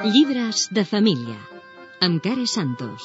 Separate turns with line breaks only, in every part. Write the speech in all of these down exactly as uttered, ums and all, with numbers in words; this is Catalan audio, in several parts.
Llibres de família, amb Care Santos.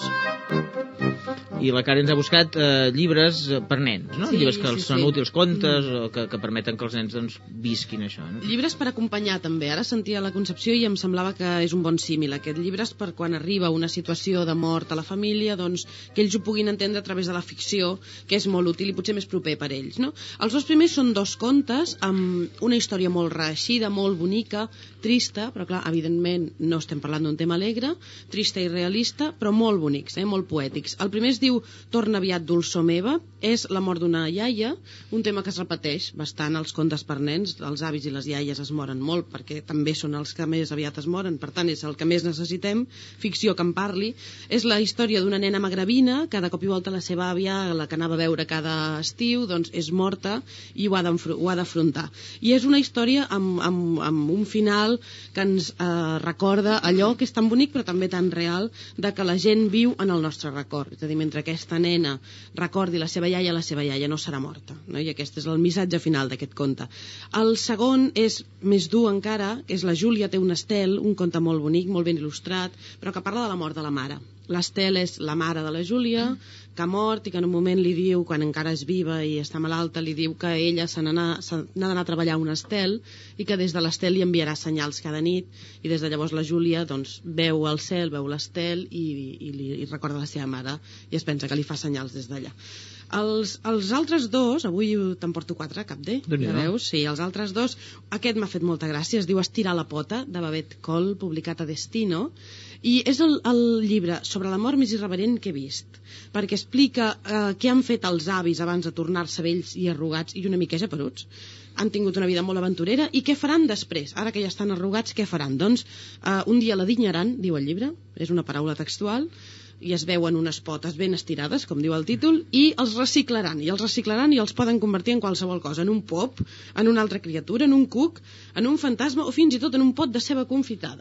I la Care ens ha buscat eh, llibres per nens, no?
Sí,
Llibres que
sí,
són
sí.
útils, contes, mm. o que, que permeten que els nens doncs, visquin això. No?
Llibres per acompanyar també. Ara sentia la Concepció i em semblava que és un bon símil. Aquest llibres per quan arriba una situació de mort a la família, doncs que ells ho puguin entendre a través de la ficció, que és molt útil i potser més proper per ells. No? Els dos primers són dos contes amb una història molt reeixida, molt bonica, trista, però clar, evidentment no estem parlant d'un tema alegre, trista i realista, però molt bonics, eh? Molt poètics. El primer es diu Torna aviat dolçor meva, és la mort d'una iaia, un tema que es repeteix bastant als contes per nens. Els avis i les iaies es moren molt perquè també són els que més aviat es moren, per tant és el que més necessitem, ficció que en parli. És la història d'una nena magrebina que de cop i volta la seva àvia, la que anava a veure cada estiu, doncs és morta i ho ha d'afrontar. I és una història amb, amb, amb un final que ens eh, recorda allò que és tan bonic però també tan real, de que la gent viu en el nostre record. És a dir, mentre aquesta nena recordi la seva iaia, la seva iaia no serà morta, no? I aquest és el missatge final d'aquest conte. El segon és més dur encara, que és La Júlia té un estel, un conte molt bonic, molt ben il·lustrat, però que parla de la mort de la mare. L'Estel és la mare de la Júlia, que ha mort i que en un moment li diu, quan encara és viva i està malalta, li diu que ella se n'ha d'anar a treballar a un estel i que des de l'estel li enviarà senyals cada nit, i des de llavors la Júlia doncs, veu el cel, veu l'estel i, i, i, i recorda la seva mare i es pensa que li fa senyals des d'allà. Els, els altres dos, avui te'n porto quatre, cap de, ja veus? Sí, els altres dos, aquest m'ha fet molta gràcia, es diu Estirar la pota, de Babet Col, publicat a Destino, i és el, el llibre sobre la mort més irreverent que he vist, perquè explica eh, què han fet els avis abans de tornar-se vells i arrugats i una miqueja peruts. Han tingut una vida molt aventurera i què faran després? Ara que ja estan arrugats, què faran? Doncs eh, un dia la dinyaran, diu el llibre, és una paraula textual, i es veuen unes potes ben estirades, com diu el títol, i els reciclaran, i els reciclaran i els poden convertir en qualsevol cosa, en un pop, en una altra criatura, en un cuc, en un fantasma o fins i tot en un pot de ceba confitada.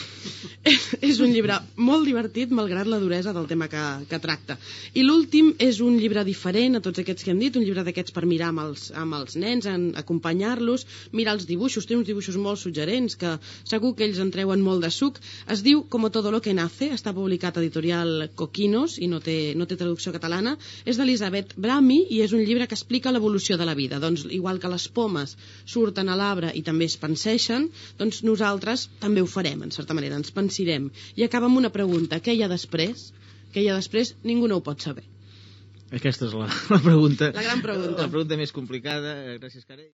És un llibre molt divertit, malgrat la duresa del tema que, que tracta. I l'últim és un llibre diferent a tots aquests que hem dit, un llibre d'aquests per mirar amb els, amb els nens, en acompanyar-los, mirar els dibuixos, té uns dibuixos molt suggerents que segur que ells en treuen molt de suc. Es diu Como todo lo que nace, està publicat a editorial Coquinos i no té, no té traducció catalana. És d'Elisabeth Brami i és un llibre que explica l'evolució de la vida. Doncs igual que les pomes surten a l'arbre i també es penseixen, doncs nosaltres també ho farem, en certa manera, ens pensirem. I acaba amb una pregunta: què hi ha després? Què hi ha després? Ningú no ho pot saber.
Aquesta és la, la pregunta.
La gran pregunta.
La pregunta més complicada. Gràcies, Care.